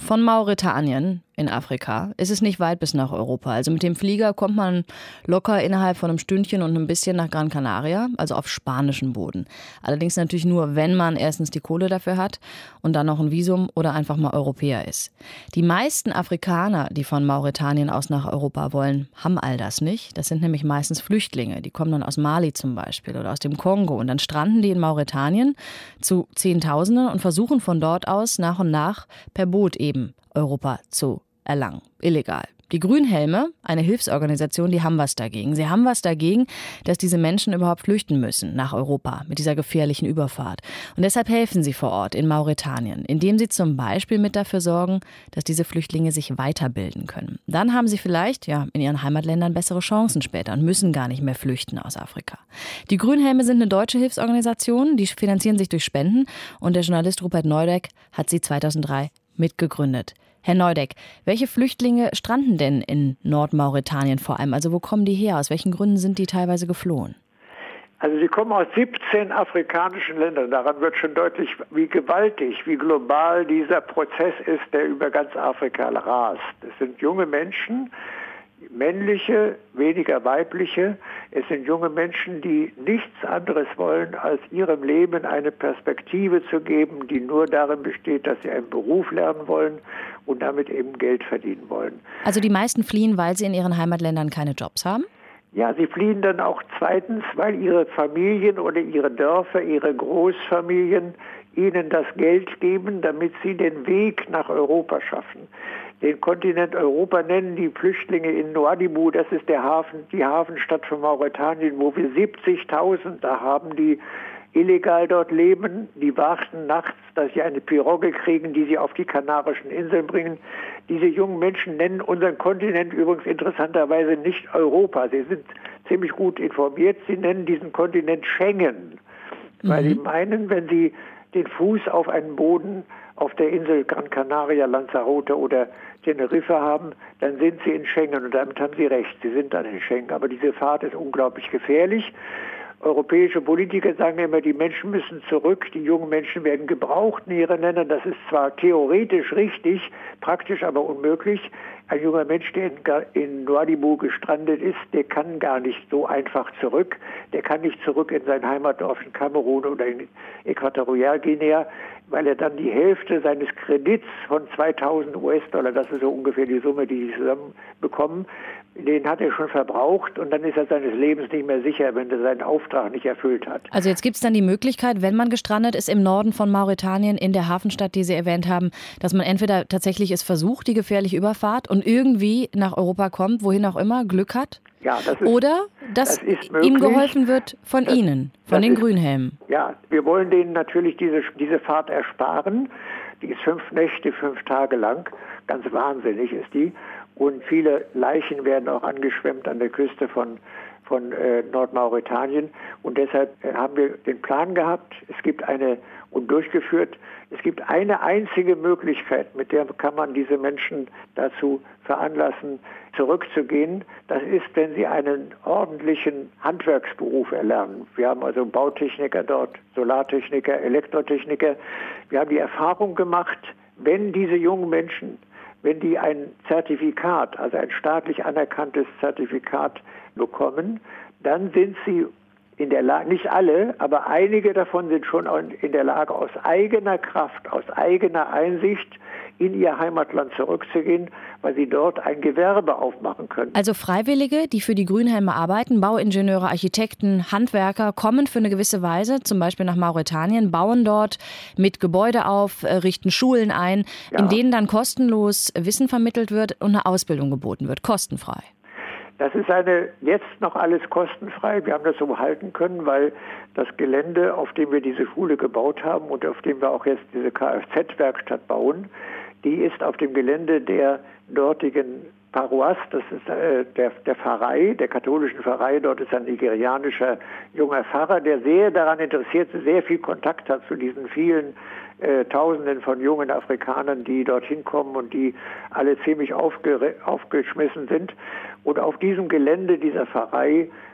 Von Mauretanien in Afrika ist es nicht weit bis nach Europa. Also mit dem Flieger kommt man locker innerhalb von einem Stündchen und ein bisschen nach Gran Canaria, also auf spanischem Boden. Allerdings natürlich nur, wenn man erstens die Kohle dafür hat und dann noch ein Visum oder einfach mal Europäer ist. Die meisten Afrikaner, die von Mauretanien aus nach Europa wollen, haben all das nicht. Das sind nämlich meistens Flüchtlinge. Die kommen dann aus Mali zum Beispiel oder aus dem Kongo. Und dann stranden die in Mauretanien zu Zehntausenden und versuchen von dort aus nach und nach per Boot eben Europa zu erlangen. Illegal. Die Grünhelme, eine Hilfsorganisation, die haben was dagegen. Sie haben was dagegen, dass diese Menschen überhaupt flüchten müssen nach Europa mit dieser gefährlichen Überfahrt. Und deshalb helfen sie vor Ort in Mauretanien, indem sie zum Beispiel mit dafür sorgen, dass diese Flüchtlinge sich weiterbilden können. Dann haben sie vielleicht in ihren Heimatländern bessere Chancen später und müssen gar nicht mehr flüchten aus Afrika. Die Grünhelme sind eine deutsche Hilfsorganisation, die finanzieren sich durch Spenden und der Journalist Rupert Neudeck hat sie 2003 mitgegründet. Herr Neudeck, welche Flüchtlinge stranden denn in Nordmauretanien vor allem? Also wo kommen die her? Aus welchen Gründen sind die teilweise geflohen? Also sie kommen aus 17 afrikanischen Ländern. Daran wird schon deutlich, wie gewaltig, wie global dieser Prozess ist, der über ganz Afrika rast. Es sind junge Menschen, männliche, weniger weibliche. Es sind junge Menschen, die nichts anderes wollen, als ihrem Leben eine Perspektive zu geben, die nur darin besteht, dass sie einen Beruf lernen wollen und damit eben Geld verdienen wollen. Also die meisten fliehen, weil sie in ihren Heimatländern keine Jobs haben? Ja, sie fliehen dann auch zweitens, weil ihre Familien oder ihre Dörfer, ihre Großfamilien ihnen das Geld geben, damit sie den Weg nach Europa schaffen. Den Kontinent Europa nennen die Flüchtlinge in Nouadhibou, das ist die Hafenstadt von Mauretanien, wo wir 70.000 da haben, die illegal dort leben. Die warten nachts, dass sie eine Pirogue kriegen, die sie auf die Kanarischen Inseln bringen. Diese jungen Menschen nennen unseren Kontinent übrigens interessanterweise nicht Europa. Sie sind ziemlich gut informiert. Sie nennen diesen Kontinent Schengen, weil sie meinen, wenn sie den Fuß auf einen Boden auf der Insel Gran Canaria, Lanzarote oder Teneriffa haben, dann sind sie in Schengen und damit haben sie recht, sie sind dann in Schengen. Aber diese Fahrt ist unglaublich gefährlich. Europäische Politiker sagen immer, die Menschen müssen zurück, die jungen Menschen werden gebraucht in ihren Ländern. Das ist zwar theoretisch richtig, praktisch aber unmöglich. Ein junger Mensch, der in Nouadhibou gestrandet ist, der kann gar nicht so einfach zurück. Der kann nicht zurück in sein Heimatdorf in Kamerun oder in Äquatorialguinea, weil er dann die Hälfte seines Kredits von 2.000 US-Dollar, das ist so ungefähr die Summe, die sie zusammen bekommen, den hat er schon verbraucht und dann ist er seines Lebens nicht mehr sicher, wenn er seinen Auftrag nicht erfüllt hat. Also jetzt gibt es dann die Möglichkeit, wenn man gestrandet ist im Norden von Mauretanien, in der Hafenstadt, die Sie erwähnt haben, dass man entweder tatsächlich es versucht, die gefährliche Überfahrt und irgendwie nach Europa kommt, wohin auch immer, Glück hat? Ja, oder dass ihm geholfen wird von Ihnen, von den Grünhelmen. Ja, wir wollen denen natürlich diese Fahrt ersparen. Die ist 5 Nächte, 5 Tage lang. Ganz wahnsinnig ist die. Und viele Leichen werden auch angeschwemmt an der Küste von Nordmauretanien. Und deshalb haben wir den Plan gehabt, durchgeführt. Es gibt eine einzige Möglichkeit, mit der kann man diese Menschen dazu veranlassen, zurückzugehen. Das ist, wenn sie einen ordentlichen Handwerksberuf erlernen. Wir haben also Bautechniker dort, Solartechniker, Elektrotechniker. Wir haben die Erfahrung gemacht, wenn diese jungen Menschen, wenn die ein Zertifikat, also ein staatlich anerkanntes Zertifikat bekommen, dann sind sie in der Lage, nicht alle, aber einige davon sind schon in der Lage, aus eigener Kraft, aus eigener Einsicht in ihr Heimatland zurückzugehen, weil sie dort ein Gewerbe aufmachen können. Also Freiwillige, die für die Grünhelme arbeiten, Bauingenieure, Architekten, Handwerker, kommen für eine gewisse Weise, zum Beispiel nach Mauretanien, bauen dort mit Gebäude auf, richten Schulen ein, in denen dann kostenlos Wissen vermittelt wird und eine Ausbildung geboten wird, kostenfrei. Das ist jetzt noch alles kostenfrei. Wir haben das so halten können, weil das Gelände, auf dem wir diese Schule gebaut haben und auf dem wir auch jetzt diese Kfz-Werkstatt bauen, die ist auf dem Gelände der dortigen Paroisse, das ist der Pfarrei, der katholischen Pfarrei. Dort ist ein nigerianischer junger Pfarrer, der sehr daran interessiert ist, sehr viel Kontakt hat zu diesen vielen Tausenden von jungen Afrikanern, die dorthin kommen und die alle ziemlich aufgeschmissen sind. Und auf diesem Gelände dieser Pfarrei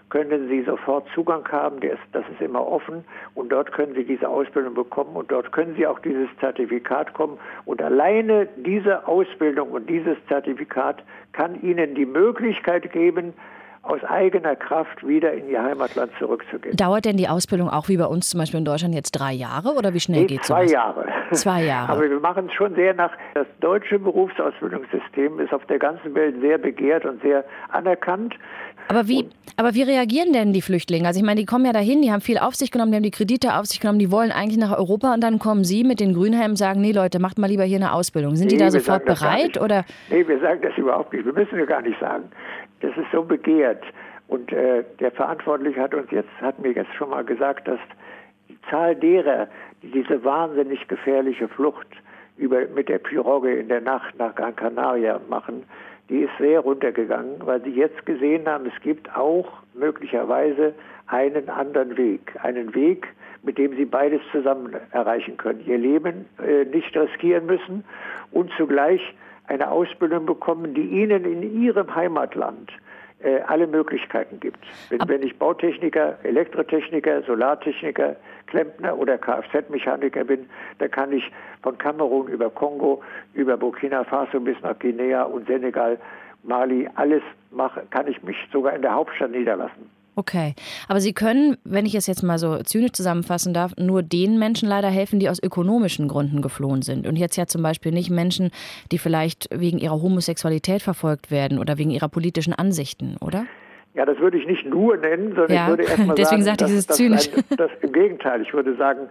können Sie sofort Zugang haben, das ist immer offen und dort können Sie diese Ausbildung bekommen und dort können Sie auch dieses Zertifikat kommen und alleine diese Ausbildung und dieses Zertifikat kann Ihnen die Möglichkeit geben, aus eigener Kraft wieder in Ihr Heimatland zurückzugehen. Dauert denn die Ausbildung auch wie bei uns zum Beispiel in Deutschland jetzt 3 Jahre oder wie schnell geht es? 2 Jahre. 2 Jahre. Aber wir machen es schon sehr nach. Das deutsche Berufsausbildungssystem ist auf der ganzen Welt sehr begehrt und sehr anerkannt. Aber wie reagieren denn die Flüchtlinge? Also ich meine, die kommen ja dahin, die haben viel auf sich genommen, die haben die Kredite auf sich genommen, die wollen eigentlich nach Europa und dann kommen Sie mit den Grünhelmen und sagen, nee Leute, macht mal lieber hier eine Ausbildung. Sind die da sofort bereit? Oder? Nee, wir sagen das überhaupt nicht. Wir müssen ja gar nicht sagen. Das ist so begehrt. Und der Verantwortliche hat mir jetzt schon mal gesagt, dass die Zahl derer, die diese wahnsinnig gefährliche Flucht mit der Pirogue in der Nacht nach Gran Canaria machen, die ist sehr runtergegangen, weil sie jetzt gesehen haben, es gibt auch möglicherweise einen anderen Weg. Einen Weg, mit dem sie beides zusammen erreichen können. Ihr Leben nicht riskieren müssen und zugleich eine Ausbildung bekommen, die ihnen in ihrem Heimatland alle Möglichkeiten gibt. Wenn ich Bautechniker, Elektrotechniker, Solartechniker, Klempner oder Kfz-Mechaniker bin, dann kann ich von Kamerun über Kongo, über Burkina Faso bis nach Guinea und Senegal, Mali, alles machen, kann ich mich sogar in der Hauptstadt niederlassen. Okay, aber Sie können, wenn ich es jetzt mal so zynisch zusammenfassen darf, nur den Menschen leider helfen, die aus ökonomischen Gründen geflohen sind. Und jetzt ja zum Beispiel nicht Menschen, die vielleicht wegen ihrer Homosexualität verfolgt werden oder wegen ihrer politischen Ansichten, oder? Ja, das würde ich nicht nur nennen, sondern ich würde erst mal deswegen sagen, sagte ich, das ist zynisch. Das im Gegenteil. Ich würde sagen,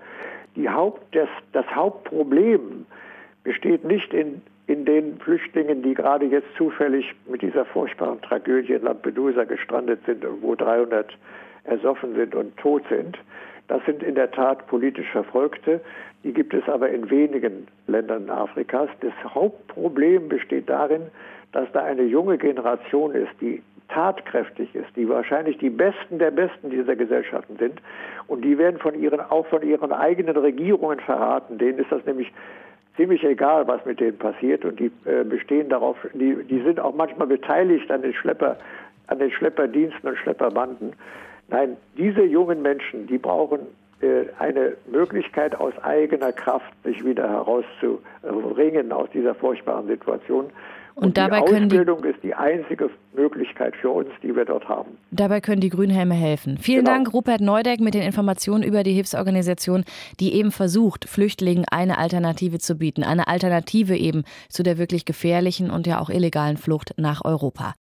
das Hauptproblem besteht nicht in den Flüchtlingen, die gerade jetzt zufällig mit dieser furchtbaren Tragödie in Lampedusa gestrandet sind und wo 300 ersoffen sind und tot sind. Das sind in der Tat politisch Verfolgte. Die gibt es aber in wenigen Ländern Afrikas. Das Hauptproblem besteht darin, dass da eine junge Generation ist, die tatkräftig ist, die wahrscheinlich die Besten der Besten dieser Gesellschaften sind. Und die werden auch von ihren eigenen Regierungen verraten. Denen ist das nämlich ziemlich egal, was mit denen passiert. Und die bestehen darauf, die sind auch manchmal beteiligt an den Schlepperdiensten und Schlepperbanden. Nein, diese jungen Menschen, die brauchen eine Möglichkeit aus eigener Kraft, sich wieder herauszubringen aus dieser furchtbaren Situation. Und die Ausbildung ist die einzige Möglichkeit für uns, die wir dort haben. Dabei können die Grünhelme helfen. Vielen Dank, Rupert Neudeck, mit den Informationen über die Hilfsorganisation, die eben versucht, Flüchtlingen eine Alternative zu bieten. Eine Alternative eben zu der wirklich gefährlichen und ja auch illegalen Flucht nach Europa.